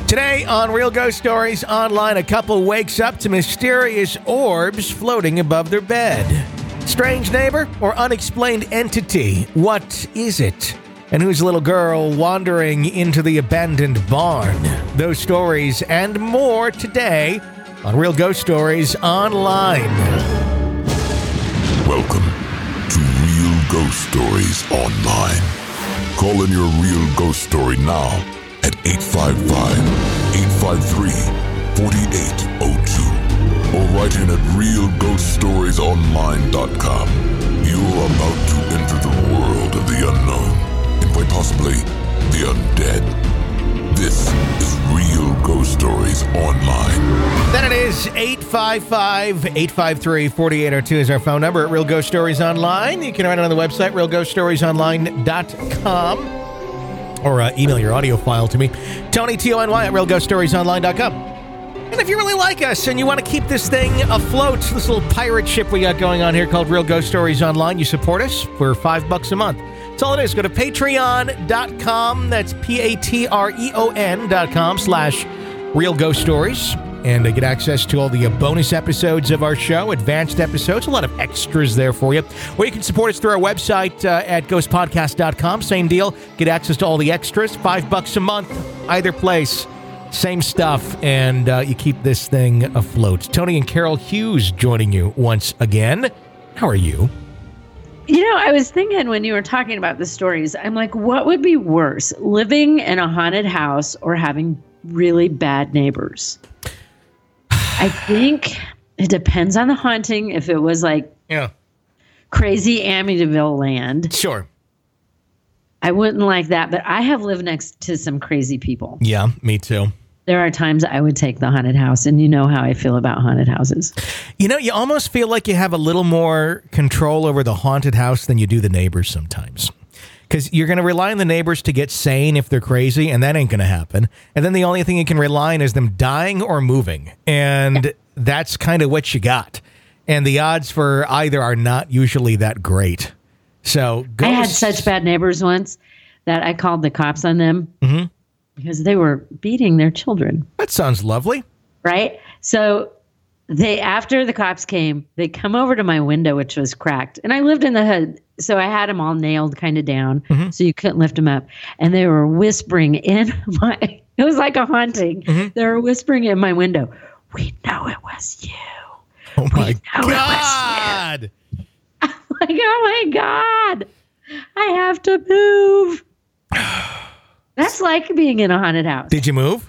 Today on Real Ghost Stories Online, a couple wakes up to mysterious orbs floating above their bed. Strange neighbor or unexplained entity? What is it? And who's a little girl wandering into the abandoned barn? Those stories and more today on Real Ghost Stories Online. Welcome to Real Ghost Stories Online. Call in your real ghost story now at 855-853-4802 or write in at realghoststoriesonline.com. You're about to enter the world of the unknown and quite possibly the undead. This is Real Ghost Stories Online. Then it is 855-853-4802 is our phone number at Real Ghost Stories Online. You can write it on the website, realghoststoriesonline.com. Or email your audio file to me, Tony, T-O-N-Y, at realghoststoriesonline.com. And if you really like us and you want to keep this thing afloat, this little pirate ship we got going on here called Real Ghost Stories Online, you support us for $5 a month. That's all it is. Go to patreon.com. That's patreon.com/Real Ghost Stories. And get access to all the bonus episodes of our show, advanced episodes, a lot of extras there for you. Or you can support us through our website at ghostpodcast.com. Same deal. Get access to all the extras, $5 a month, either place. Same stuff, and you keep this thing afloat. Tony and Carol Hughes joining you once again. How are you? You know, I was thinking when you were talking about the stories, I'm like, what would be worse, living in a haunted house or having really bad neighbors? I think it depends on the haunting. If it was like crazy Amityville land. Sure. I wouldn't like that, but I have lived next to some crazy people. Yeah, me too. There are times I would take the haunted house, and you know how I feel about haunted houses. You know, you almost feel like you have a little more control over the haunted house than you do the neighbors sometimes. Because you're going to rely on the neighbors to get sane if they're crazy, and that ain't going to happen. And then the only thing you can rely on is them dying or moving. And that's kind of what you got. And the odds for either are not usually that great. So I had such bad neighbors once that I called the cops on them because they were beating their children. That sounds lovely. Right? So after the cops came, they come over to my window, which was cracked. And I lived in the hood. So I had them all nailed kind of down so you couldn't lift them up. And they were whispering in it was like a haunting. They were whispering in my window, "We know it was you. Oh my God. I'm like, oh my God, I have to move. That's like being in a haunted house. Did you move?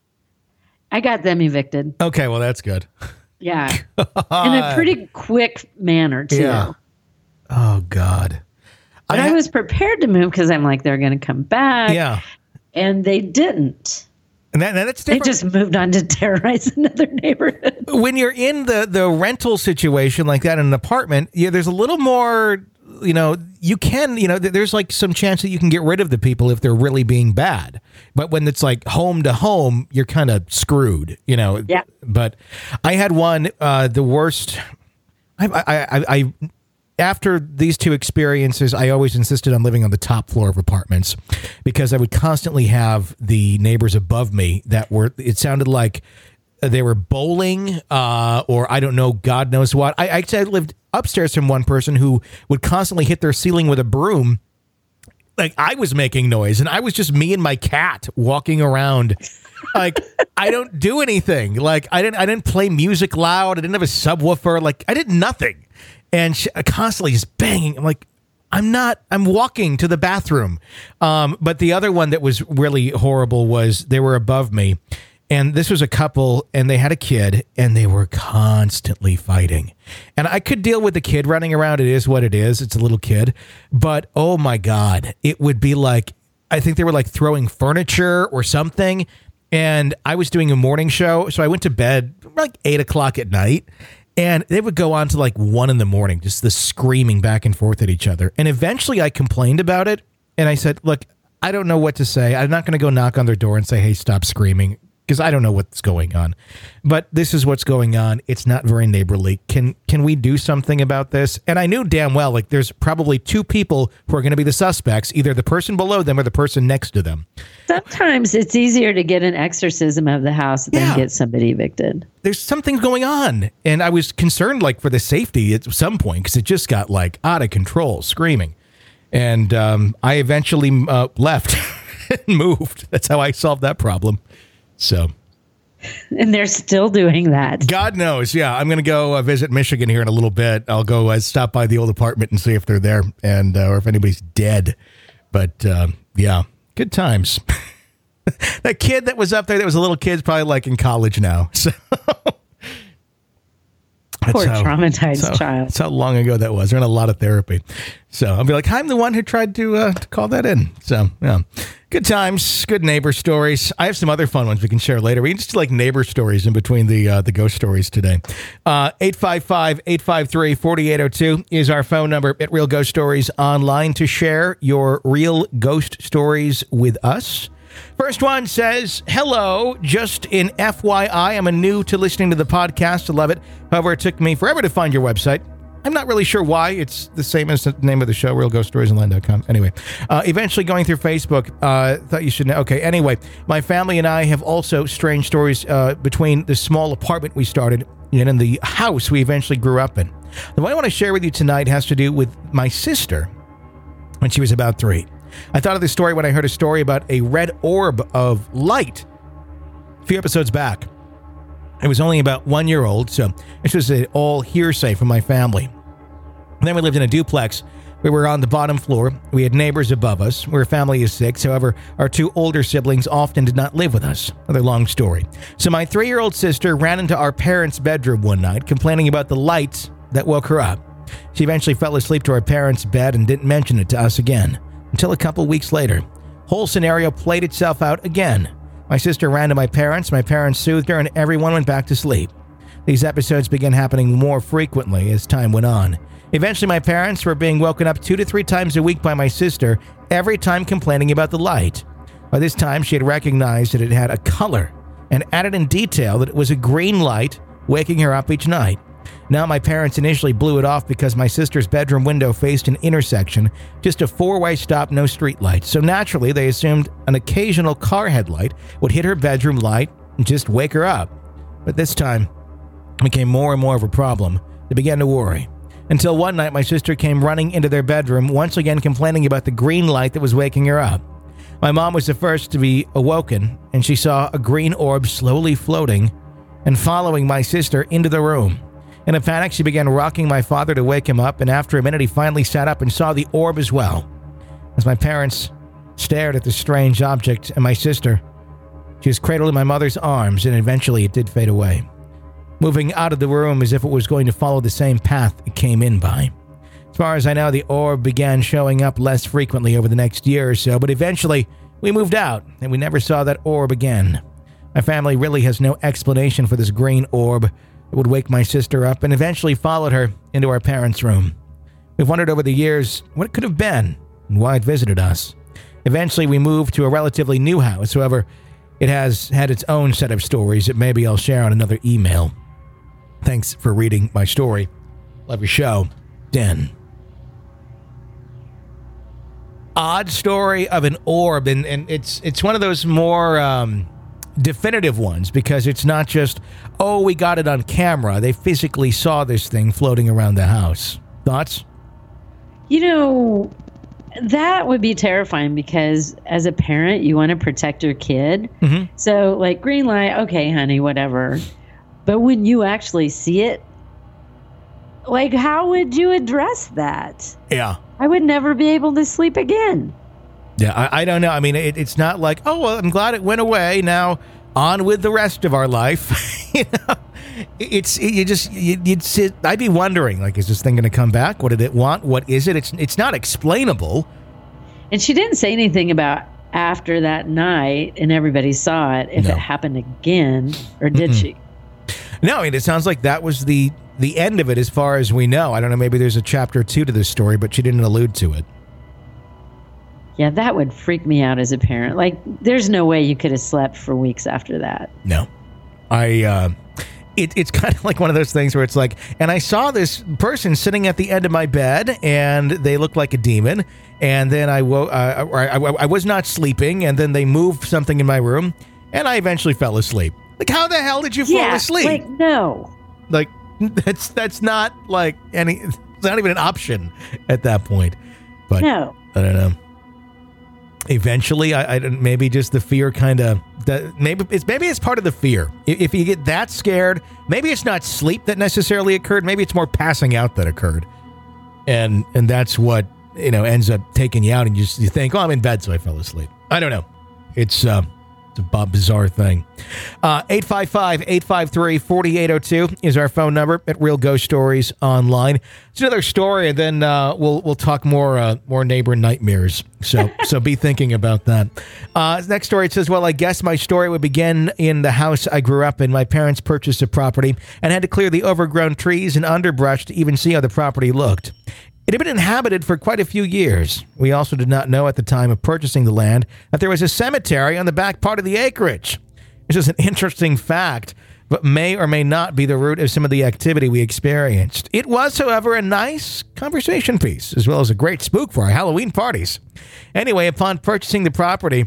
I got them evicted. Okay, well, that's good. Yeah. In a pretty quick manner, too. Yeah. Oh, God. But I was prepared to move because I'm like, they're going to come back. Yeah. And they didn't. And that's different. They just moved on to terrorize another neighborhood. When you're in the rental situation like that in an apartment, there's a little more, you can, there's like some chance that you can get rid of the people if they're really being bad. But when it's like home to home, you're kind of screwed, Yeah. But I had one, the worst. I after these two experiences, I always insisted on living on the top floor of apartments because I would constantly have the neighbors above me it sounded like they were bowling or I don't know, God knows what. I lived upstairs from one person who would constantly hit their ceiling with a broom. Like I was making noise and I was just me and my cat walking around. Like I don't do anything. Like I didn't play music loud. I didn't have a subwoofer. Like I did nothing. And she constantly just banging. I'm like, I'm walking to the bathroom. But the other one that was really horrible was they were above me. And this was a couple and they had a kid and they were constantly fighting. And I could deal with the kid running around. It is what it is. It's a little kid. But oh my God, it would be like, I think they were like throwing furniture or something. And I was doing a morning show. So I went to bed like 8 o'clock at night. And they would go on to like 1 a.m, just the screaming back and forth at each other. And eventually I complained about it. And I said, look, I don't know what to say. I'm not going to go knock on their door and say, hey, stop screaming. because I don't know what's going on. But this is what's going on. It's not very neighborly. Can we do something about this? And I knew damn well, like, there's probably two people who are going to be the suspects, either the person below them or the person next to them. Sometimes it's easier to get an exorcism of the house than get somebody evicted. There's something going on. And I was concerned, like, for the safety at some point, because it just got, like, out of control, screaming. And I eventually left and moved. That's how I solved that problem. So, and they're still doing that. God knows. Yeah, I'm going to go visit Michigan here in a little bit. I'll go stop by the old apartment and see if they're there and or if anybody's dead. But yeah, good times. That kid that was up there, that was a little kid, is probably like in college now. So poor traumatized child. That's how long ago that was. They're in a lot of therapy. So I'll be like, I'm the one who tried to call that in. So, yeah. Good times, good neighbor stories. I have some other fun ones we can share later. We can just do like neighbor stories in between the ghost stories today. 855-853-4802 is our phone number at Real Ghost Stories online to share your real ghost stories with us. First one says, hello, just in FYI, I'm new to listening to the podcast. I love it. However, it took me forever to find your website. I'm not really sure why. It's the same as the name of the show, realghoststoriesonline.com. Anyway, eventually going through Facebook, thought you should know. Okay, anyway, my family and I have also strange stories between the small apartment we started in and the house we eventually grew up in. The one I want to share with you tonight has to do with my sister when she was about 3. I thought of this story when I heard a story about a red orb of light a few episodes back. I was only about 1 year old, so this was all hearsay from my family. And then we lived in a duplex. We were on the bottom floor. We had neighbors above us. We're a family of 6. However, our 2 older siblings often did not live with us. Another long story. So my 3-year-old sister ran into our parents' bedroom one night, complaining about the lights that woke her up. She eventually fell asleep to our parents' bed and didn't mention it to us again, until a couple weeks later. Whole scenario played itself out again. My sister ran to my parents soothed her, and everyone went back to sleep. These episodes began happening more frequently as time went on. Eventually, my parents were being woken up 2 to 3 times a week by my sister, every time complaining about the light. By this time, she had recognized that it had a color and added in detail that it was a green light waking her up each night. Now, my parents initially blew it off because my sister's bedroom window faced an intersection, just a 4-way stop, no street lights. So naturally, they assumed an occasional car headlight would hit her bedroom light and just wake her up. But this time, it became more and more of a problem. They began to worry. Until one night, my sister came running into their bedroom, once again complaining about the green light that was waking her up. My mom was the first to be awoken, and she saw a green orb slowly floating and following my sister into the room. In a panic, she began rocking my father to wake him up, and after a minute, he finally sat up and saw the orb as well. As my parents stared at the strange object and my sister, she was cradled in my mother's arms, and eventually it did fade away, moving out of the room as if it was going to follow the same path it came in by. As far as I know, the orb began showing up less frequently over the next year or so, but eventually we moved out, and we never saw that orb again. My family really has no explanation for this green orb. It would wake my sister up and eventually followed her into our parents' room. We've wondered over the years what it could have been and why it visited us. Eventually, we moved to a relatively new house. However, it has had its own set of stories that maybe I'll share on another email. Thanks for reading my story. Love your show, Den. Odd story of an orb, and it's one of those more definitive ones, because it's not just, oh, we got it on camera. They physically saw this thing floating around the house. Thoughts? You know, that would be terrifying, because as a parent, you want to protect your kid. Mm-hmm. So, like, green light, okay, honey, whatever. But when you actually see it, like, how would you address that? Yeah. I would never be able to sleep again. Yeah, I don't know. I mean, it's not like, oh, well, I'm glad it went away. Now on with the rest of our life. You know, you'd sit. I'd be wondering, like, is this thing going to come back? What did it want? What is it? It's not explainable. And she didn't say anything about after that night and everybody saw it if it happened again, or did she? No, I mean, it sounds like that was the end of it as far as we know. I don't know. Maybe there's a chapter 2 to this story, but she didn't allude to it. Yeah, that would freak me out as a parent. Like, there's no way you could have slept for weeks after that. No. It's kind of like one of those things where it's like, and I saw this person sitting at the end of my bed, and they looked like a demon, and then I was not sleeping, and then they moved something in my room, and I eventually fell asleep. Like, how the hell did you fall asleep? Like, no. Like, that's not like it's not even an option at that point. But no. I don't know. Eventually, I maybe just the fear kind of maybe it's part of the fear. If you get that scared, maybe it's not sleep that necessarily occurred. Maybe it's more passing out that occurred, and that's what ends up taking you out. And you think, oh, I'm in bed, so I fell asleep. I don't know. It's a bizarre thing. 855-853-4802 is our phone number at Real Ghost Stories Online. It's another story, and then we'll talk more neighbor nightmares. So be thinking about that. Next story, it says, well, I guess my story would begin in the house I grew up in. My parents purchased a property and had to clear the overgrown trees and underbrush to even see how the property looked. It had been inhabited for quite a few years. We also did not know at the time of purchasing the land that there was a cemetery on the back part of the acreage. This is an interesting fact, but may or may not be the root of some of the activity we experienced. It was, however, a nice conversation piece, as well as a great spook for our Halloween parties. Anyway, upon purchasing the property,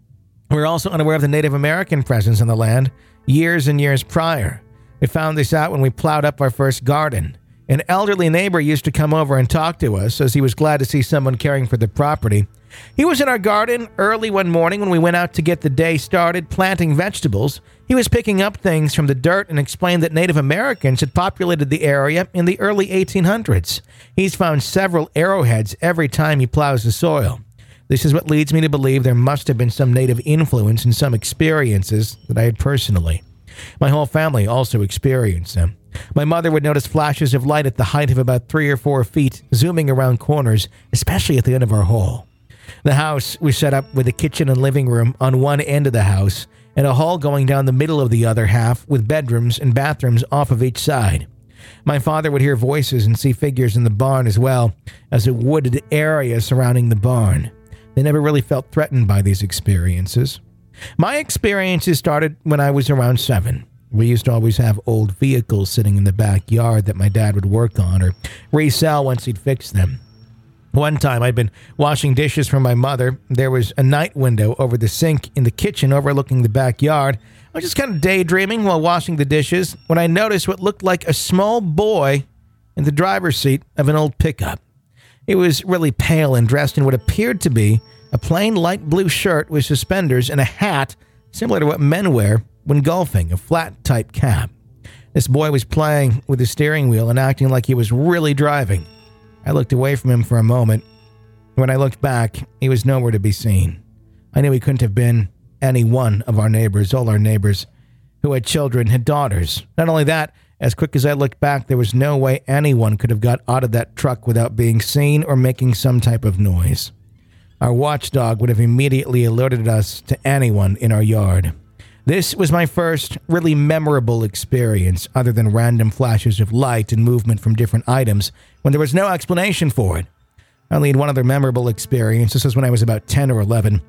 we were also unaware of the Native American presence on the land years and years prior. We found this out when we plowed up our first garden. An elderly neighbor used to come over and talk to us, as he was glad to see someone caring for the property. He was in our garden early one morning when we went out to get the day started planting vegetables. He was picking up things from the dirt and explained that Native Americans had populated the area in the early 1800s. He's found several arrowheads every time he plows the soil. This is what leads me to believe there must have been some Native influence in some experiences that I had personally. My whole family also experienced them. My mother would notice flashes of light at the height of about 3 or 4 feet, zooming around corners, especially at the end of our hall. The house was set up with a kitchen and living room on one end of the house, and a hall going down the middle of the other half, with bedrooms and bathrooms off of each side. My father would hear voices and see figures in the barn, as well as a wooded area surrounding the barn. They never really felt threatened by these experiences. My experiences started when I was around 7. We used to always have old vehicles sitting in the backyard that my dad would work on or resell once he'd fix them. One time I'd been washing dishes for my mother. There was a night window over the sink in the kitchen overlooking the backyard. I was just kind of daydreaming while washing the dishes when I noticed what looked like a small boy in the driver's seat of an old pickup. He was really pale and dressed in what appeared to be a plain light blue shirt with suspenders and a hat similar to what men wear when golfing, a flat-type cap. This boy was playing with the steering wheel and acting like he was really driving. I looked away from him for a moment. When I looked back, he was nowhere to be seen. I knew he couldn't have been any one of our neighbors. All our neighbors who had children had daughters. Not only that, as quick as I looked back, there was no way anyone could have got out of that truck without being seen or making some type of noise. Our watchdog would have immediately alerted us to anyone in our yard. This was my first really memorable experience, other than random flashes of light and movement from different items when there was no explanation for it. I only had one other memorable experience. This was when I was about 10 or 11.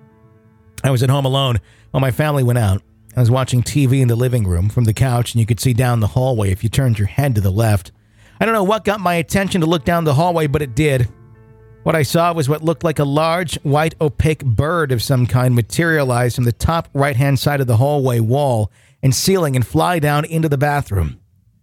I was at home alone while my family went out. I was watching TV in the living room from the couch, and you could see down the hallway if you turned your head to the left. I don't know what got my attention to look down the hallway, but it did. What I saw was what looked like a large, white, opaque bird of some kind materialize from the top right-hand side of the hallway wall and ceiling and fly down into the bathroom.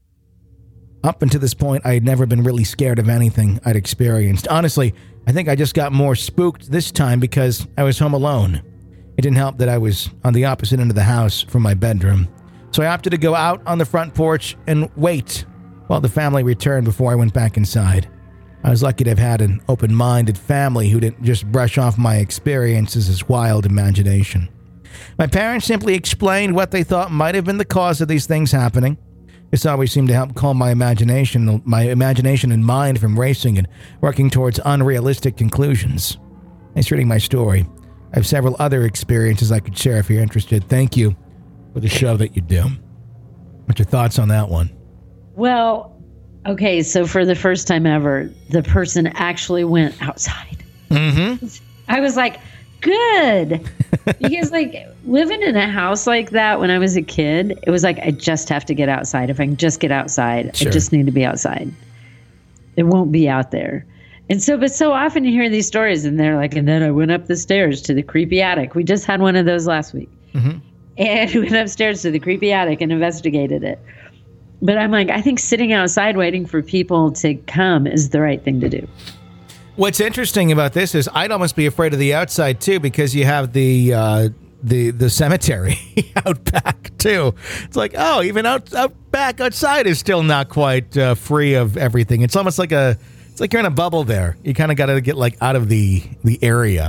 Up until this point, I had never been really scared of anything I'd experienced. Honestly, I think I just got more spooked this time because I was home alone. It didn't help that I was on the opposite end of the house from my bedroom. So I opted to go out on the front porch and wait while the family returned before I went back inside. I was lucky to have had an open-minded family who didn't just brush off my experiences as wild imagination. My parents simply explained what they thought might have been the cause of these things happening. This always seemed to help calm my imagination and mind from racing and working towards unrealistic conclusions. Thanks for reading my story. I have several other experiences I could share if you're interested. Thank you for the show that you do. What's your thoughts on that one? Well, okay, so for the first time ever, the person actually went outside. Mm-hmm. I was like, good. Because like living in a house like that when I was a kid, it was like, I just have to get outside. If I can just get outside, Sure. I just need to be outside. It won't be out there. And so, but so often you hear these stories and they're like, and then I went up the stairs to the creepy attic. We just had one of those last week. And we went upstairs to the creepy attic and investigated it. But I'm like, I think sitting outside waiting for people to come is the right thing to do. What's interesting about this is I'd almost be afraid of the outside too, because you have the cemetery out back too. It's like, oh, even out back outside is still not quite free of everything. It's almost like it's like you're in a bubble there. You kind of got to get like out of the area.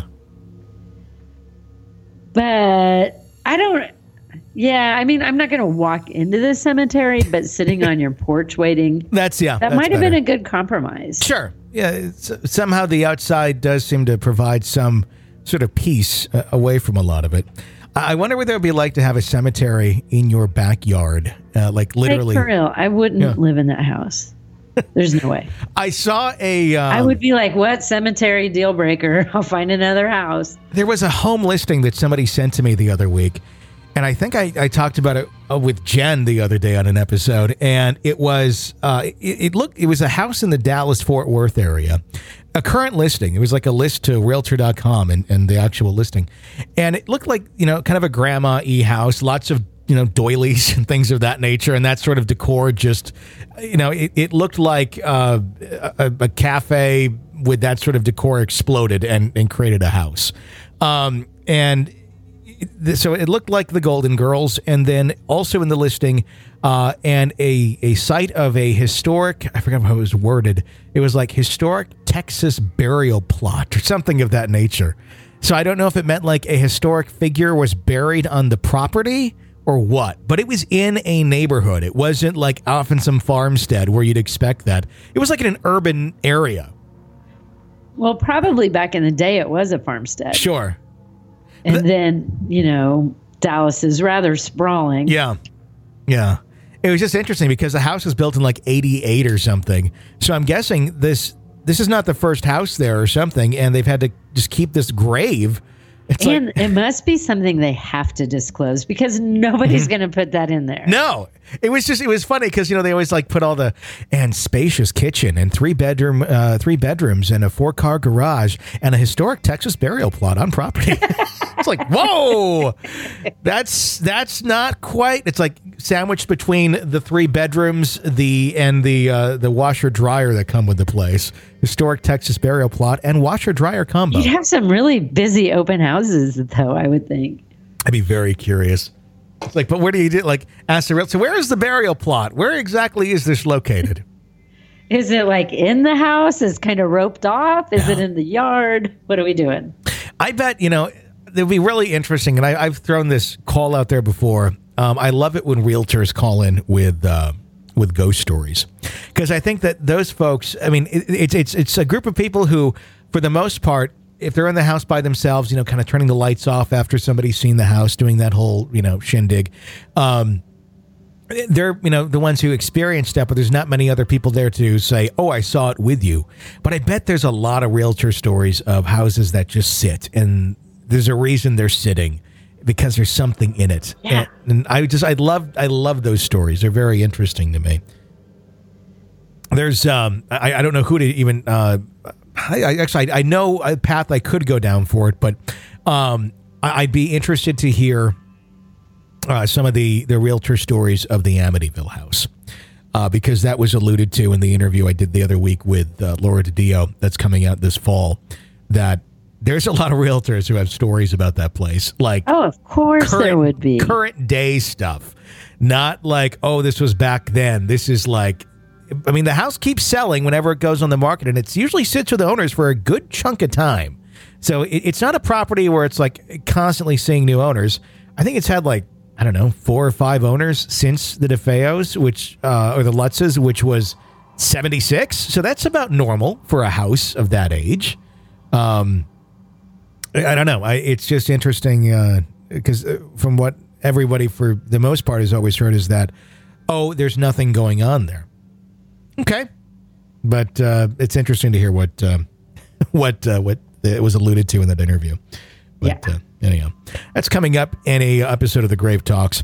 But I don't. Yeah, I mean, I'm not going to walk into the cemetery, but sitting on your porch waiting. That might have been a good compromise. Sure. Yeah. Somehow the outside does seem to provide some sort of peace away from a lot of it. I wonder what it would be like to have a cemetery in your backyard, like literally. Like for real, I wouldn't live in that house. There's no way. I saw a. I would be like, what cemetery deal breaker? I'll find another house. There was a home listing that somebody sent to me the other week. And I think I talked about it with Jen the other day on an episode, and it was it was a house in the Dallas-Fort Worth area, a current listing. It was like a list to Realtor.com and the actual listing, and it looked like kind of a grandma-y house, lots of doilies and things of that nature, and that sort of decor. Just it looked like a cafe with that sort of decor exploded and created a house, and. So it looked like the Golden Girls, and then also in the listing, and a site of a historic, I forgot how it was worded. It was like historic Texas burial plot or something of that nature. So I don't know if it meant like a historic figure was buried on the property or what, but it was in a neighborhood. It wasn't like off in some farmstead where you'd expect that. It was like in an urban area. Well, probably back in the day it was a farmstead. Sure. And then, Dallas is rather sprawling. Yeah. Yeah. It was just interesting because the house was built in like 88 or something. So I'm guessing this is not the first house there or something. And they've had to just keep this grave. And it must be something they have to disclose because nobody's going to put that in there. No, it was funny because, they always like put all and spacious kitchen and three bedrooms and a 4-car garage and a historic Texas burial plot on property. It's like, whoa, that's not quite. It's like sandwiched between the 3 bedrooms, the washer dryer that come with the place. Historic Texas burial plot and washer dryer combo. You'd have some really busy open houses, though, I would think. I'd be very curious. It's like, but where do you do? Like, ask the realtor. So where is the burial plot? Where exactly is this located? Is it like in the house? Is it kind of roped off? Is it in the yard? What are we doing? I bet it'd be really interesting. And I've thrown this call out there before. I love it when realtors call in with ghost stories, because I think that those folks, I mean, it's a group of people who, for the most part, if they're in the house by themselves, kind of turning the lights off after somebody's seen the house, doing that whole, shindig, they're, the ones who experienced that, but there's not many other people there to say, oh, I saw it with you. But I bet there's a lot of realtor stories of houses that just sit, and there's a reason they're sitting. Because there's something in it. Yeah. And I love those stories. They're very interesting to me. There's, I don't know who to even, I know a path I could go down for it, but I'd be interested to hear some of the realtor stories of the Amityville house. Because that was alluded to in the interview I did the other week with Laura DiDio that's coming out this fall, that there's a lot of realtors who have stories about that place. Like, oh, of course there would be. Current day stuff. Not like, oh, this was back then. This is like, I mean, the house keeps selling whenever it goes on the market, and it usually sits with the owners for a good chunk of time. So it's not a property where it's like constantly seeing new owners. I think it's had like, I don't know, 4 or 5 owners since the DeFeos, or the Lutzes, which was 76. So that's about normal for a house of that age. I don't know. It's just interesting because from what everybody, for the most part, has always heard is that, oh, there's nothing going on there. Okay, but it's interesting to hear what the it was alluded to in that interview. But anyhow, that's coming up in a episode of the Grave Talks.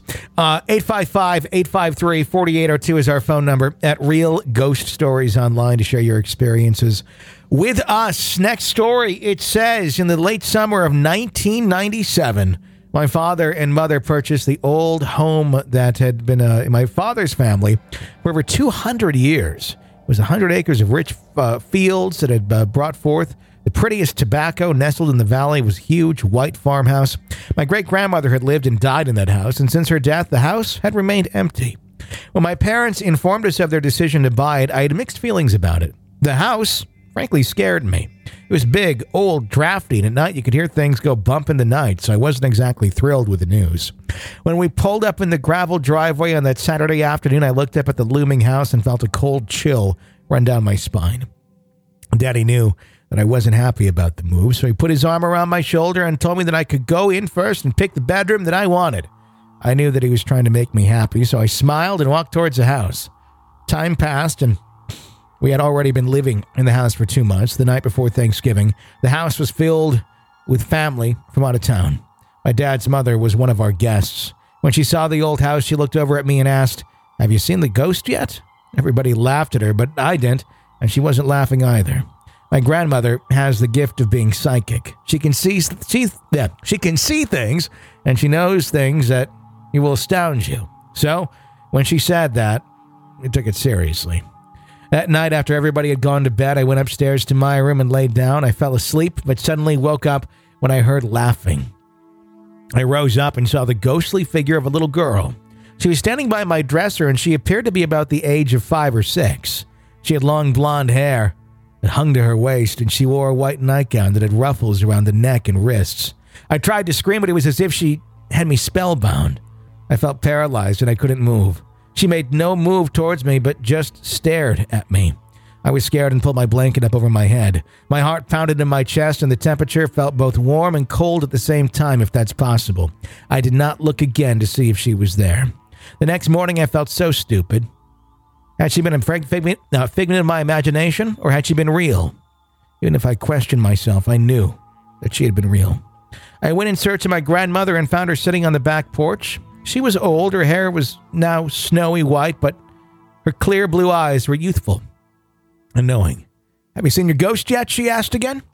855-853-4802 is our phone number at Real Ghost Stories Online to share your experiences with us. Next story, it says, in the late summer of 1997, my father and mother purchased the old home that had been in my father's family for over 200 years. It was 100 acres of rich fields that had brought forth the prettiest tobacco. Nestled in the valley was a huge white farmhouse. My great-grandmother had lived and died in that house, and since her death, the house had remained empty. When my parents informed us of their decision to buy it, I had mixed feelings about it. The house, frankly, scared me. It was big, old, drafty, and at night you could hear things go bump in the night, so I wasn't exactly thrilled with the news. When we pulled up in the gravel driveway on that Saturday afternoon, I looked up at the looming house and felt a cold chill run down my spine. Daddy knew that I wasn't happy about the move, so he put his arm around my shoulder and told me that I could go in first and pick the bedroom that I wanted. I knew that he was trying to make me happy, so I smiled and walked towards the house. Time passed, and we had already been living in the house for 2 months. The night before Thanksgiving, the house was filled with family from out of town. My dad's mother was one of our guests. When she saw the old house, she looked over at me and asked, "Have you seen the ghost yet?" Everybody laughed at her, but I didn't, and she wasn't laughing either. My grandmother has the gift of being psychic. She can see things, and she knows things that will astound you. So, when she said that, I took it seriously. That night, after everybody had gone to bed, I went upstairs to my room and laid down. I fell asleep, but suddenly woke up when I heard laughing. I rose up and saw the ghostly figure of a little girl. She was standing by my dresser, and she appeared to be about the age of 5 or 6. She had long blonde hair that hung to her waist, and she wore a white nightgown that had ruffles around the neck and wrists. I tried to scream, but it was as if she had me spellbound. I felt paralyzed, and I couldn't move. She made no move towards me, but just stared at me. I was scared and pulled my blanket up over my head. My heart pounded in my chest, and the temperature felt both warm and cold at the same time, if that's possible. I did not look again to see if she was there. The next morning, I felt so stupid. Had she been a figment of my imagination, or had she been real? Even if I questioned myself, I knew that she had been real. I went in search of my grandmother and found her sitting on the back porch. She was old, her hair was now snowy white, but her clear blue eyes were youthful and knowing. "Have you seen your ghost yet?" she asked again.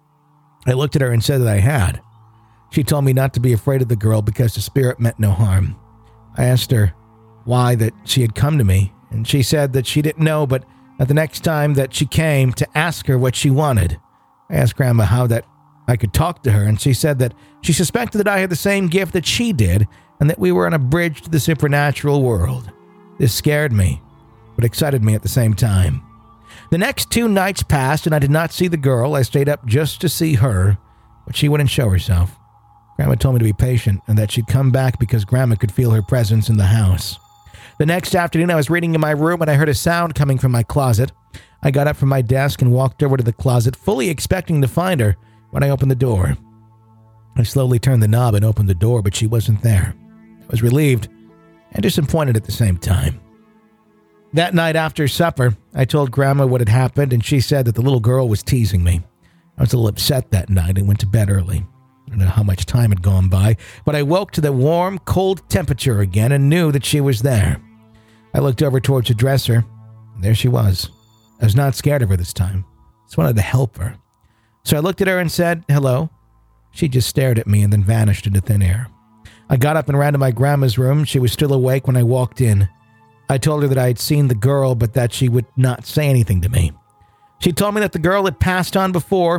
I looked at her and said that I had. She told me not to be afraid of the girl because the spirit meant no harm. I asked her why that she had come to me, and she said that she didn't know, but that the next time that she came to ask her what she wanted. I asked Grandma how that I could talk to her, and she said that she suspected that I had the same gift that she did, and that we were on a bridge to the supernatural world. This scared me, but excited me at the same time. The next 2 nights passed, and I did not see the girl. I stayed up just to see her, but she wouldn't show herself. Grandma told me to be patient, and that she'd come back because Grandma could feel her presence in the house. The next afternoon, I was reading in my room, and I heard a sound coming from my closet. I got up from my desk and walked over to the closet, fully expecting to find her when I opened the door. I slowly turned the knob and opened the door, but she wasn't there. I was relieved and disappointed at the same time. That night after supper, I told Grandma what had happened, and she said that the little girl was teasing me. I was a little upset that night and went to bed early. I don't know how much time had gone by, but I woke to the warm, cold temperature again and knew that she was there. I looked over towards the dresser, and there she was. I was not scared of her this time. I just wanted to help her. So I looked at her and said, "Hello." She just stared at me and then vanished into thin air. I got up and ran to my grandma's room. She was still awake when I walked in. I told her that I had seen the girl, but that she would not say anything to me. She told me that the girl had passed on before.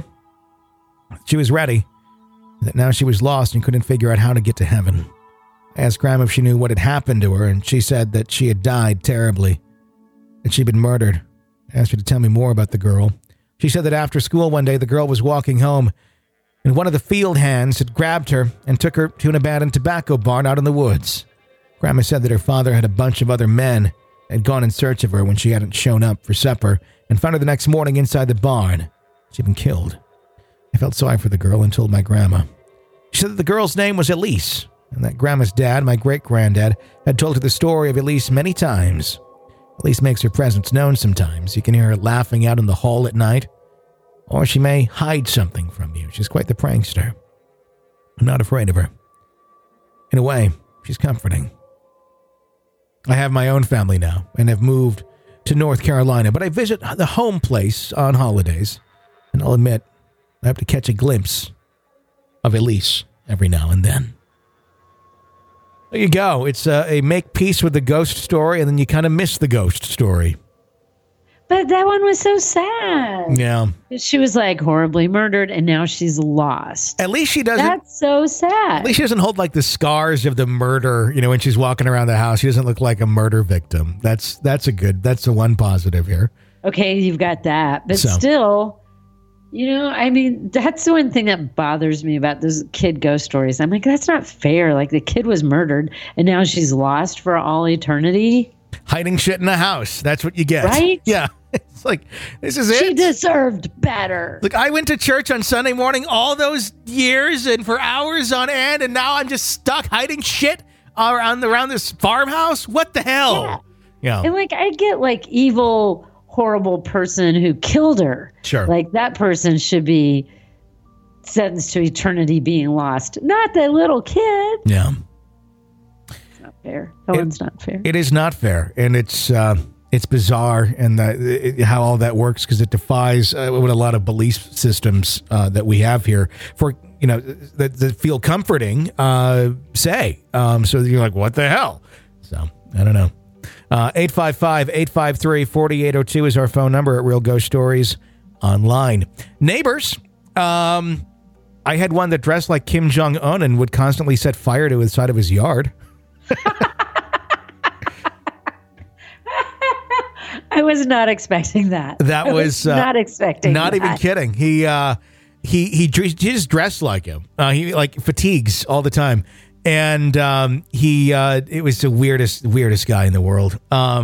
She was ready, that now she was lost and couldn't figure out how to get to heaven. I asked Grandma if she knew what had happened to her, and she said that she had died terribly, that she'd been murdered. I asked her to tell me more about the girl. She said that after school one day, the girl was walking home, and one of the field hands had grabbed her and took her to an abandoned tobacco barn out in the woods. Grandma said that her father had a bunch of other men had gone in search of her when she hadn't shown up for supper and found her the next morning inside the barn. She'd been killed. I felt sorry for the girl and told my grandma. She said that the girl's name was Elise, and that Grandma's dad, my great-granddad, had told her the story of Elise many times. Elise makes her presence known sometimes. You can hear her laughing out in the hall at night. Or she may hide something from you. She's quite the prankster. I'm not afraid of her. In a way, she's comforting. I have my own family now and have moved to North Carolina, but I visit the home place on holidays, and I'll admit I have to catch a glimpse of Elise every now and then. There you go. It's a make peace with the ghost story, and then you kind of miss the ghost story. But that one was so sad. Yeah. She was like horribly murdered, and now she's lost. At least she doesn't. That's so sad. At least she doesn't hold like the scars of the murder. You know, when she's walking around the house, she doesn't look like a murder victim. That's the one positive here. Okay, you've got that, but still, you know, I mean, that's the one thing that bothers me about those kid ghost stories. I'm like, that's not fair. Like, the kid was murdered, and now she's lost for all eternity. Hiding shit in a house. That's what you get. Right? Yeah. It's like, this is it. She deserved better. Look, I went to church on Sunday morning all those years and for hours on end, and now I'm just stuck hiding shit around this farmhouse? What the hell? Yeah. And like, I get like evil, horrible person who killed her. Sure. Like, that person should be sentenced to eternity being lost. Not the little kid. Yeah. Fair. That one's not fair. It is not fair, and it's bizarre, and how all that works, because it defies what a lot of belief systems that we have here for, you know, that feel comforting say. So you're like, what the hell? So I don't know. 855-853-4802 is our phone number at Real Ghost Stories Online. Neighbors. I had one that dressed like Kim Jong-un and would constantly set fire to the side of his yard. I was not expecting that. That was not expecting. Not that. even kidding. He just dressed like him. He like fatigues all the time, and it was the weirdest guy in the world.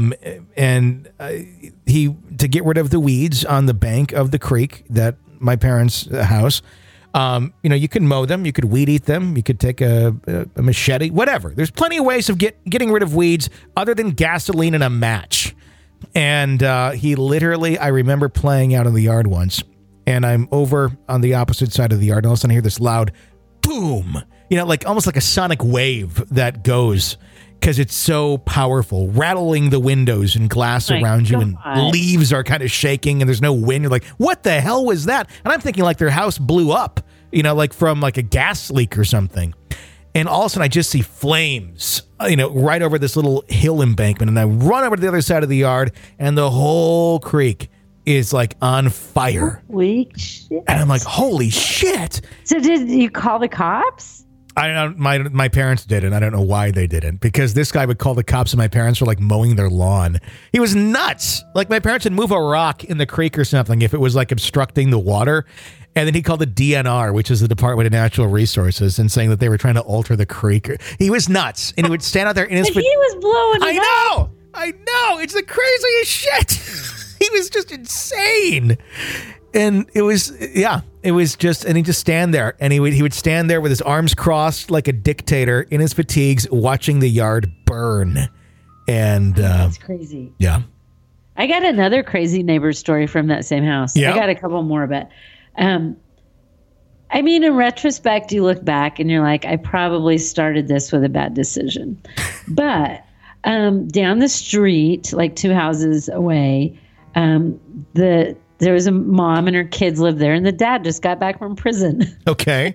He to get rid of the weeds on the bank of the creek that my parents' house. You could mow them, you could weed eat them, you could take a machete, whatever. There's plenty of ways of getting rid of weeds other than gasoline and a match. And he literally, I remember playing out in the yard once, and I'm over on the opposite side of the yard, and all of a sudden I hear this loud boom, like almost like a sonic wave that goes, because it's so powerful, rattling the windows and glass around you, and leaves are kind of shaking, and there's no wind. You're like, what the hell was that? And I'm thinking like their house blew up, like from like a gas leak or something. And all of a sudden I just see flames, right over this little hill embankment. And I run over to the other side of the yard, and the whole creek is like on fire. Holy shit. And I'm like, holy shit. So did you call the cops? I don't. My parents didn't. I don't know why they didn't, because this guy would call the cops, and my parents were like mowing their lawn. He was nuts. Like, my parents would move a rock in the creek or something if it was like obstructing the water, and then he called the DNR, which is the Department of Natural Resources, and saying that they were trying to alter the creek. He was nuts, and he would stand out there in his. He was blowing it up. I know. It's the craziest shit. He was just insane. And it was just, and he'd just stand there, and he would stand there with his arms crossed like a dictator in his fatigues, watching the yard burn. And that's crazy. Yeah. I got another crazy neighbor story from that same house. Yeah. I got a couple more, but in retrospect, you look back and you're like, I probably started this with a bad decision. But down the street, like 2 houses away, there was a mom and her kids lived there, and the dad just got back from prison. Okay.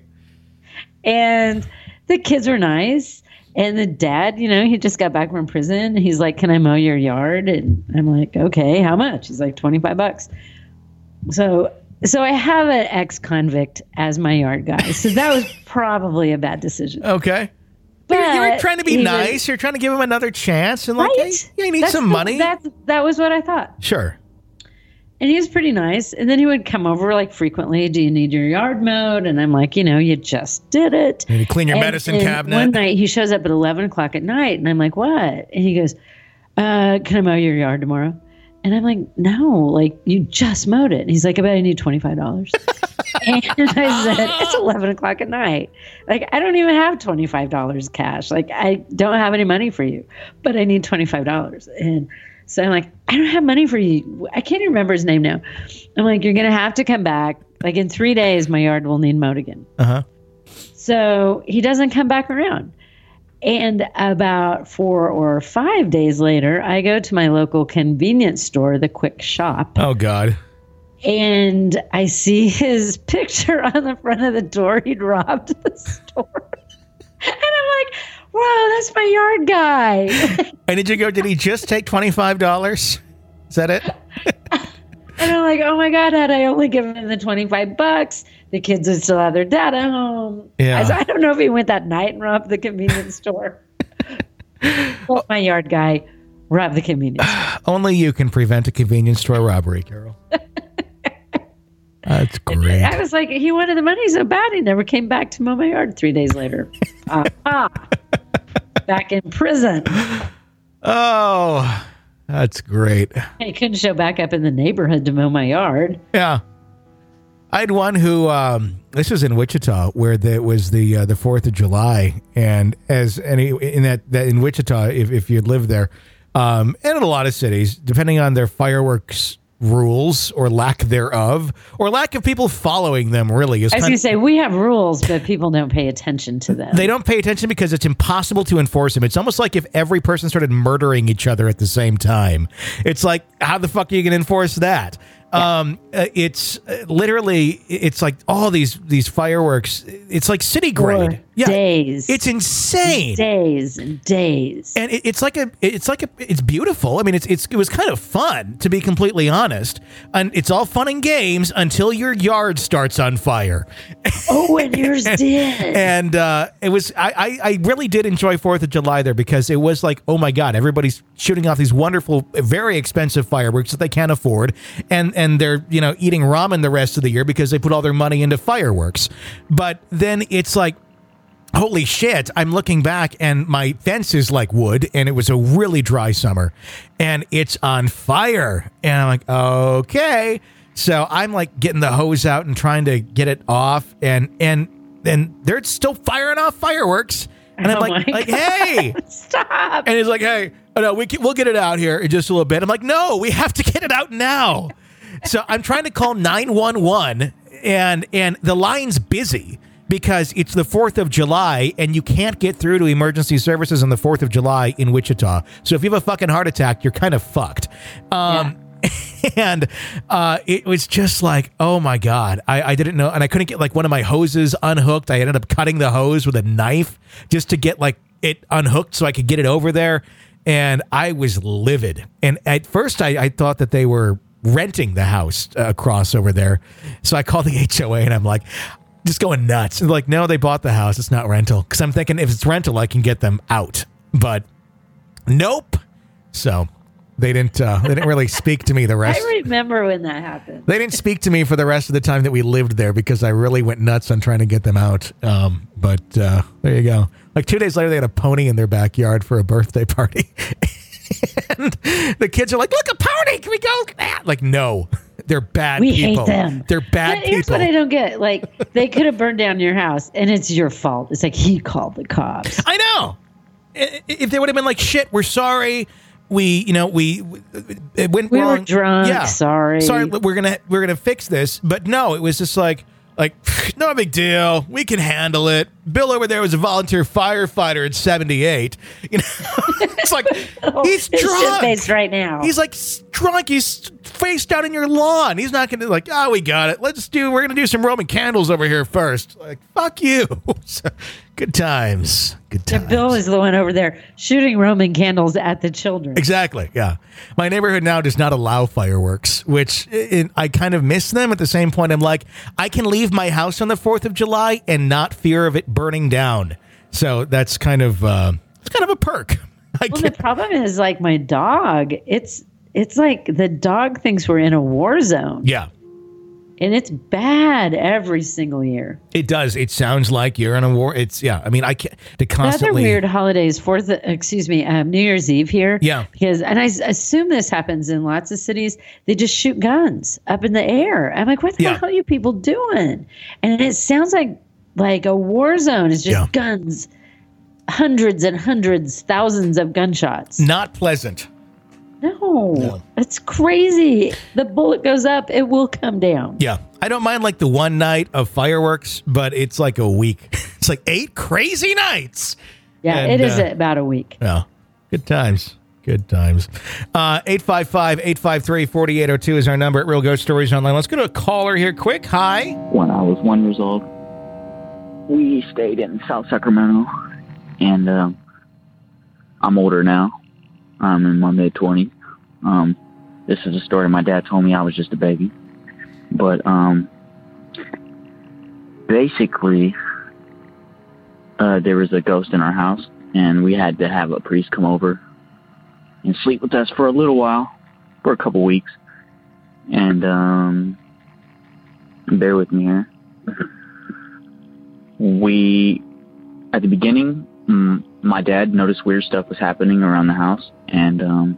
And the kids were nice. And the dad, he just got back from prison. He's like, can I mow your yard? And I'm like, okay, how much? He's like, $25. So I have an ex-convict as my yard guy. So that was probably a bad decision. Okay. But you were trying to be nice. You're trying to give him another chance. And like, right? hey, you need some money. That was what I thought. Sure. And he was pretty nice. And then he would come over like frequently. Do you need your yard mowed? And I'm like, you just did it. You need to clean your medicine cabinet. One night he shows up at 11 o'clock at night, and I'm like, what? And he goes, can I mow your yard tomorrow? And I'm like, no, like, you just mowed it. And he's like, I bet I need $25. And I said, it's 11 o'clock at night. Like, I don't even have $25 cash. Like, I don't have any money for you, but I need $25. And So I'm like, I don't have money for you. I can't even remember his name now. I'm like, you're going to have to come back. Like in 3 days, my yard will need mowed again. Uh-huh. So he doesn't come back around. And about 4 or 5 days later, I go to my local convenience store, the Quick Shop. Oh, God. And I see his picture on the front of the door. He'd robbed the store. And I'm like, wow, that's my yard guy. And did he just take $25? Is that it? And I'm like, oh my God, had I only given him the $25, the kids would still have their dad at home. Yeah. I don't know if he went that night and robbed the convenience store. Well, my yard guy robbed the convenience store. Only you can prevent a convenience store robbery, Carol. That's great. I was like, he wanted the money so bad, he never came back to mow my yard 3 days later. Back in prison. Oh, that's great. He couldn't show back up in the neighborhood to mow my yard. Yeah. I had one who, this was in Wichita, where there was the 4th of July. And in Wichita, if you live there, and in a lot of cities, depending on their fireworks rules or lack thereof, or lack of people following them, really. I was going to say, we have rules, but people don't pay attention to them. They don't pay attention because it's impossible to enforce them. It's almost like if every person started murdering each other at the same time. It's like, how the fuck are you going to enforce that? Yeah. It's literally, it's like all these fireworks. It's like city grade. Days. It's insane. Days and days. And it's beautiful. I mean, it was kind of fun, to be completely honest. And it's all fun and games until your yard starts on fire. Oh, and yours did. And it was, I really did enjoy 4th of July there, because it was like, oh my God, everybody's shooting off these wonderful, very expensive fireworks that they can't afford. And they're, eating ramen the rest of the year because they put all their money into fireworks. But then it's like, holy shit, I'm looking back and my fence is like wood, and it was a really dry summer and it's on fire. And I'm like, okay. So I'm like getting the hose out and trying to get it off, and they're still firing off fireworks. And I'm like, hey, stop. And he's like, hey, no, we'll get it out here in just a little bit. I'm like, no, we have to get it out now. So I'm trying to call 911, and the line's busy because it's the 4th of July and you can't get through to emergency services on the 4th of July in Wichita. So if you have a fucking heart attack, you're kind of fucked. And it was just like, oh my God, I didn't know. And I couldn't get like one of my hoses unhooked. I ended up cutting the hose with a knife just to get like it unhooked so I could get it over there. And I was livid. And at first I thought that they were renting the house across over there. So I called the HOA and I'm like, just going nuts. And they're like, no, they bought the house. It's not rental. Because I'm thinking if it's rental, I can get them out. But nope. So they didn't really speak to me the rest. I remember when that happened. They didn't speak to me for the rest of the time that we lived there because I really went nuts on trying to get them out. But there you go. Like 2 days later, they had a pony in their backyard for a birthday party. And the kids are like, look, a pony. Can we go? Like, no. They're bad people. We hate them. They're bad people. Here's what I don't get. Like, they could have burned down your house, and it's your fault. It's like he called the cops. I know. If they would have been like, shit, we're sorry. It went wrong. We were drunk. Yeah. Sorry. We're gonna fix this. But no, it was just like, no big deal. We can handle it. Bill over there was a volunteer firefighter at 78. It's like, he's drunk. Face right now. He's like drunk. He's face down in your lawn. He's not going to like, oh, we got it. We're going to do some Roman candles over here first. Like, fuck you. Good times. Good times. And Bill is the one over there shooting Roman candles at the children. Exactly. Yeah. My neighborhood now does not allow fireworks, which I kind of miss them. At the same point, I'm like, I can leave my house on the 4th of July and not fear of it burning down. So that's kind of a perk. The problem is like my dog. It's like the dog thinks we're in a war zone. Yeah. And it's bad every single year. It does. It sounds like you're in a war. I mean, I can't to constantly. The other weird holidays, New Year's Eve here. Yeah. And I assume this happens in lots of cities. They just shoot guns up in the air. I'm like, what the hell are you people doing? And it sounds like a war zone. It's just guns, hundreds and hundreds, thousands of gunshots. Not pleasant. No, it's crazy. The bullet goes up, it will come down. Yeah. I don't mind like the one night of fireworks, but it's like a week. It's like 8 crazy nights. Yeah, it is about a week. Yeah. Good times. Good times. 855-853-4802 is our number at Real Ghost Stories Online. Let's go to a caller here quick. Hi. When I was 1 year old, we stayed in South Sacramento, and I'm older now. I'm in my mid-20s. This is a story my dad told me. I was just a baby. But basically, there was a ghost in our house, and we had to have a priest come over and sleep with us for a little while, for a couple weeks. And bear with me here. At the beginning, my dad noticed weird stuff was happening around the house, and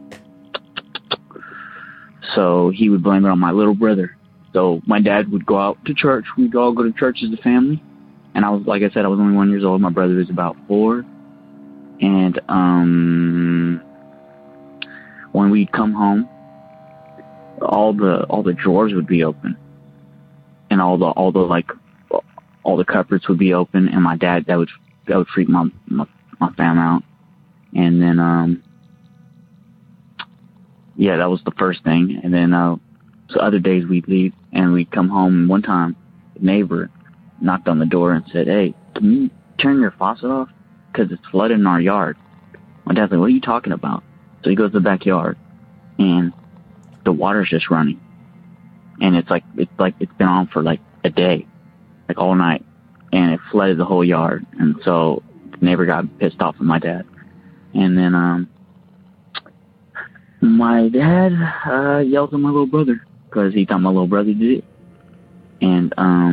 so he would blame it on my little brother. So my dad would go out to church. We'd all go to church as a family. And I was, like I said, I was only 1 year old. My brother was about 4. And when we'd come home, all the drawers would be open, and all the cupboards would be open. And my dad, that would freak my fam out. And then that was the first thing. And then so other days we'd leave and we'd come home. And one time, the neighbor knocked on the door and said, "Hey, can you turn your faucet off? Because it's flooded in our yard." My dad's like, "What are you talking about?" So he goes to the backyard, and the water's just running. And it's been on for like a day, like all night. And it flooded the whole yard. And so the neighbor got pissed off at my dad. And then my dad yelled at my little brother because he thought my little brother did it. And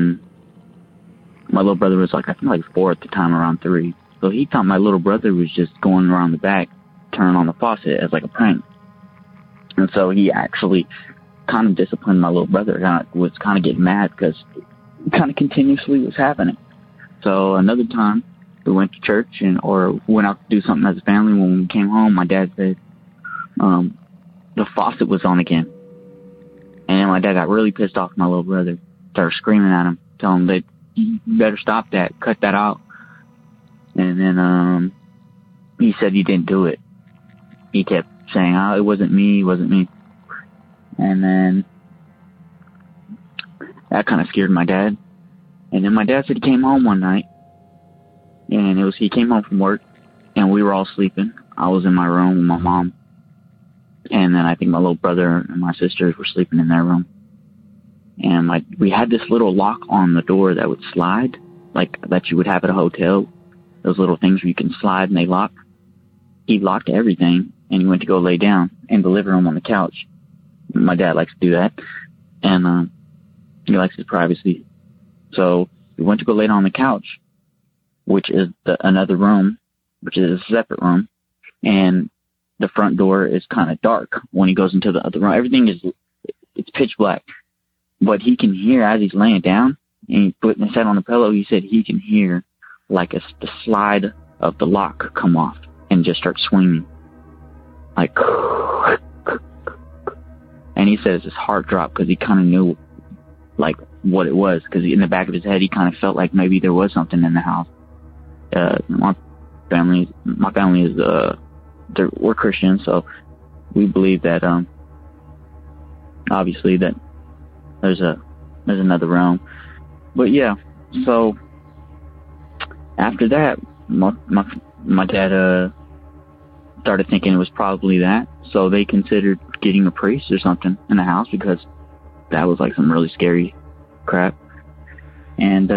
my little brother was like, I think like 4 at the time, around 3. So he thought my little brother was just going around the back, turning on the faucet as like a prank. And so he actually kind of disciplined my little brother. I was kind of getting mad because it kind of continuously was happening. So another time we went to church or went out to do something as a family. When we came home, my dad said the faucet was on again. And then my dad got really pissed off at my little brother, started screaming at him, telling him that you better stop that, cut that out. And then he said he didn't do it. He kept saying, "Oh, it wasn't me, it wasn't me." And then that kind of scared my dad. And then my dad said he came home one night, and he came home from work, and we were all sleeping. I was in my room with my mom, and then I think my little brother and my sisters were sleeping in their room. And we had this little lock on the door that would slide, like that you would have at a hotel. Those little things where you can slide and they lock. He locked everything, and he went to go lay down in the living room on the couch. My dad likes to do that, and he likes his privacy. So we went to go lay down on the couch, which is another room, which is a separate room, and the front door is kind of dark when he goes into the other room. Everything it's pitch black, but he can hear as he's laying down and he's putting his head on the pillow. He said he can hear like the slide of the lock come off and just start swinging, like. And he says his heart dropped because he kind of knew like what it was, because in the back of his head he kind of felt like maybe there was something in the house. My family is we're Christians, so we believe that obviously that there's another realm. But yeah, so after that, my dad started thinking it was probably that. So they considered getting a priest or something in the house, because that was like some really scary crap. And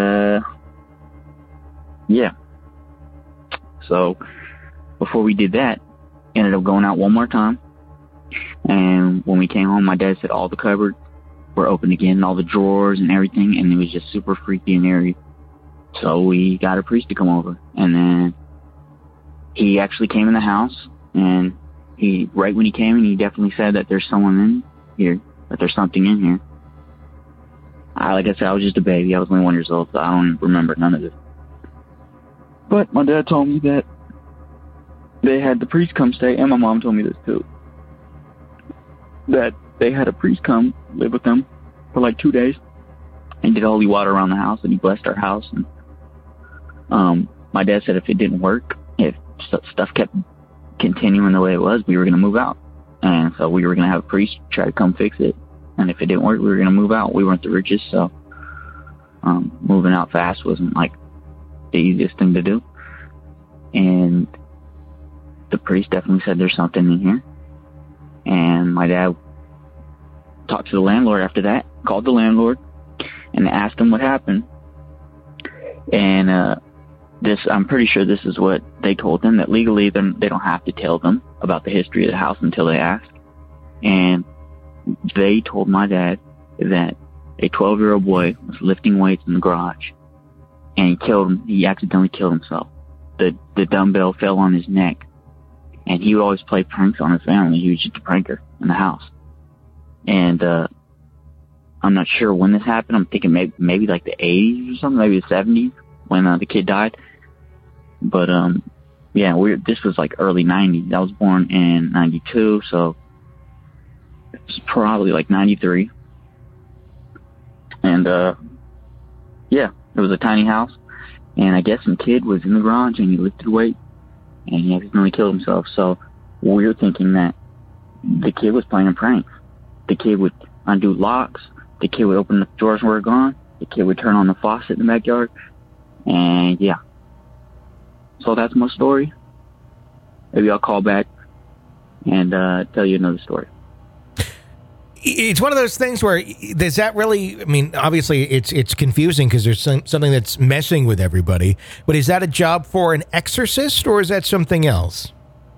yeah. So before we did that, ended up going out one more time. And when we came home, my dad said all the cupboards were open again, all the drawers and everything, and it was just super freaky and eerie. So we got a priest to come over, and then he actually came in the house, and right when he came in, he definitely said that there's someone in here, that there's something in here. Like I said, I was just a baby. I was only 1 year old, so I don't remember none of it. But my dad told me that they had the priest come stay, and my mom told me this too. that they had a priest come live with them for like 2 days and did holy water around the house, and he blessed our house. And my dad said if it didn't work, if stuff kept continuing the way it was, we were going to move out. And so we were going to have a priest try to come fix it. And if it didn't work, we were going to move out. We weren't the richest, so moving out fast wasn't like the easiest thing to do. And the priest definitely said there's something in here. And my dad talked to the landlord after that, called the landlord, and asked him what happened. And I'm pretty sure this is what they told them, that legally they don't have to tell them about the history of the house until they ask. And they told my dad that a 12-year-old boy was lifting weights in the garage, and he accidentally killed himself. The dumbbell fell on his neck, and he would always play pranks on his family. He was just a pranker in the house. And I'm not sure when this happened. I'm thinking maybe like the 80s or something, maybe the 70s when the kid died. But yeah, this was like early 90s. I was born in 92, so it was probably like 93. And yeah, it was a tiny house, and I guess some kid was in the garage and he lifted weight and he accidentally killed himself. So we were thinking that the kid was playing a prank. The kid would undo locks, the kid would open the doors when we were gone, the kid would turn on the faucet in the backyard, and yeah. So that's my story. Maybe I'll call back and tell you another story. It's one of those things where, does that really, I mean, obviously it's confusing because there's something that's messing with everybody, but is that a job for an exorcist or is that something else?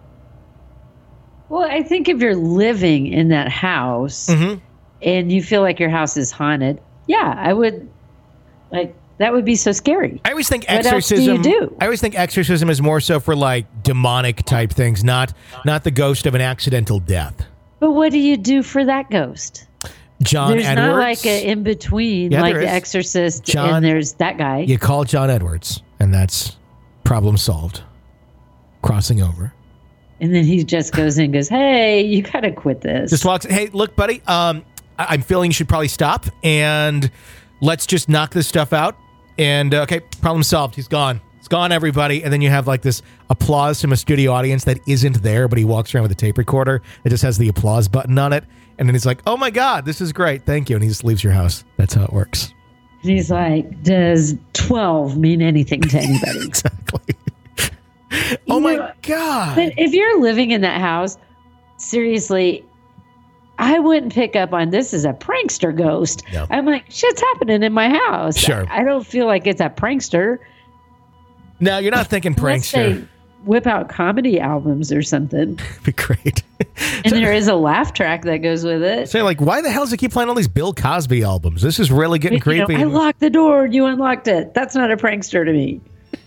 Well, I think if you're living in that house and you feel like your house is haunted, yeah, I would, like, that would be so scary. I always think exorcism. What else do you do? I always think exorcism is more so for like demonic type things, not the ghost of an accidental death. But what do you do for that ghost? John Edwards? There's not like an in between, like the Exorcist, and there's that guy. You call John Edwards, and that's problem solved. Crossing over. And then he just goes in and goes, hey, you got to quit this. Just walks, hey, look, buddy, I'm feeling you should probably stop, and let's just knock this stuff out. And, okay, problem solved. He's gone. It's gone, everybody. And then you have like this applause from a studio audience that isn't there, but he walks around with a tape recorder. It just has the applause button on it. And then he's like, oh, my God, this is great. Thank you. And he just leaves your house. That's how it works. And he's like, does 12 mean anything to anybody? Exactly. Oh, my God. But if you're living in that house, seriously, I wouldn't pick up on this as a prankster ghost. No. I'm like, shit's happening in my house. Sure. I don't feel like it's a prankster. No, you're not thinking prankster. They whip out comedy albums or something. That'd be great. And there is a laugh track that goes with it. So like, why the hell does he keep playing all these Bill Cosby albums? This is really getting creepy. I locked the door and you unlocked it. That's not a prankster to me.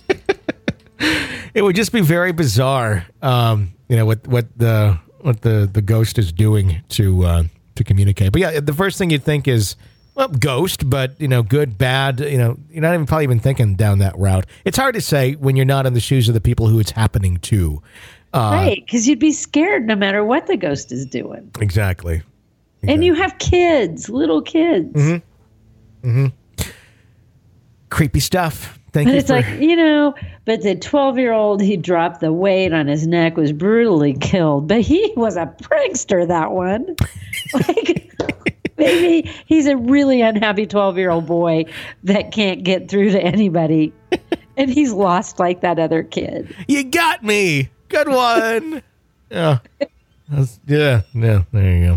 It would just be very bizarre, what the ghost is doing to communicate. But yeah, the first thing you'd think is, well, ghost, but good, bad. You're not probably even thinking down that route. It's hard to say when you're not in the shoes of the people who it's happening to. Right, because you'd be scared no matter what the ghost is doing. Exactly. And you have kids, little kids. Mm-hmm. Mm-hmm. Creepy stuff. But it's like, but the 12-year-old, he dropped the weight on his neck, was brutally killed. But he was a prankster, that one. Like, maybe he's a really unhappy 12-year-old boy that can't get through to anybody. And he's lost like that other kid. You got me. Good one. Yeah. There you go.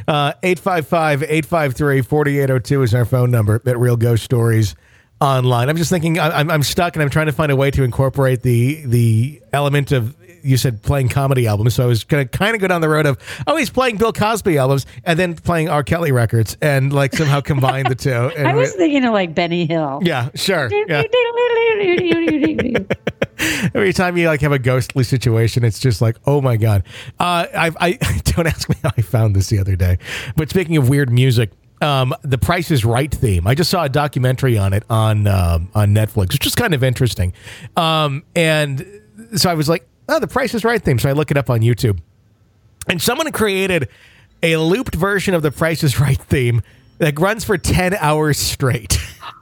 855-853-4802 is our phone number at Real Ghost Stories Online. I'm just thinking, I'm stuck and I'm trying to find a way to incorporate the element of, you said playing comedy albums. So I was going to kind of go down the road of, he's playing Bill Cosby albums and then playing R. Kelly records and like somehow combine the two. And I was thinking of like Benny Hill. Yeah, sure. Yeah. Every time you like have a ghostly situation, it's just like, oh my God. I don't ask me how I found this the other day. But speaking of weird music, the Price is Right theme. I just saw a documentary on it on Netflix, which is kind of interesting. And so I was like, the Price is Right theme. So I look it up on YouTube. And someone created a looped version of the Price is Right theme that runs for 10 hours straight.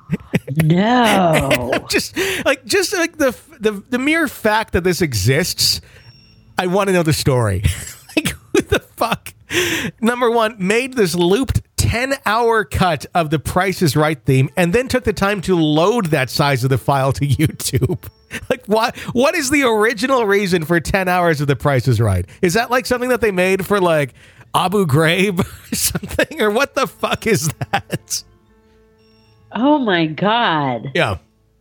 No. just like the mere fact that this exists, I want to know the story. Like, who the fuck, number one, made this looped 10-hour cut of the Price is Right theme and then took the time to load that size of the file to YouTube? Like, what is the original reason for 10 hours of the Price is Right? Is that like something that they made for like Abu Ghraib or something? Or what the fuck is that? Oh my God. Yeah.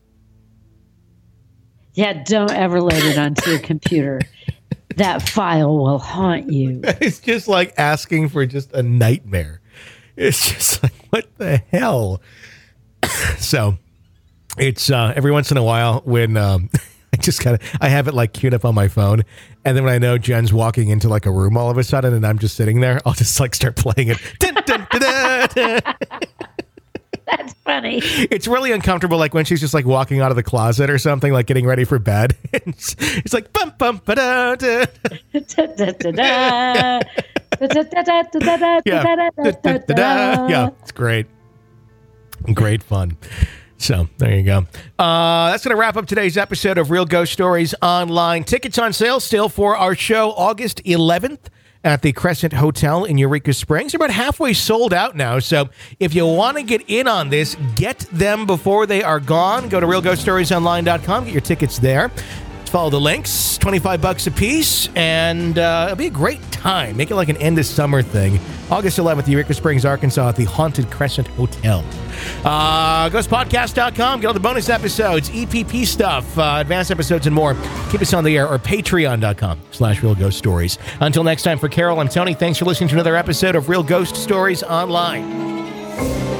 Yeah, don't ever load it onto a computer. That file will haunt you. It's just like asking for just a nightmare. It's just like, what the hell? So it's every once in a while when I have it like queued up on my phone, and then when I know Jen's walking into like a room all of a sudden and I'm just sitting there, I'll just like start playing it. Dun, dun, dun, dun, dun. That's funny. It's really uncomfortable, like when she's just like walking out of the closet or something, like getting ready for bed. It's like bum bum ba da da. Yeah, it's great. Great fun. So there you go. That's going to wrap up today's episode of Real Ghost Stories Online. Tickets on sale still for our show August 11th at the Crescent Hotel in Eureka Springs. They're about halfway sold out now. So if you want to get in on this, get them before they are gone. Go to realghoststoriesonline.com. Get your tickets there. Follow the links, $25 a piece, and it'll be a great time. Make it like an end of summer thing. August 11th, Eureka Springs, Arkansas, at the Haunted Crescent Hotel. Ghostpodcast.com. Get all the bonus episodes, EPP stuff, advanced episodes, and more. Keep us on the air, or patreon.com/Real Ghost Stories. Until next time, for Carol, I'm Tony. Thanks for listening to another episode of Real Ghost Stories Online.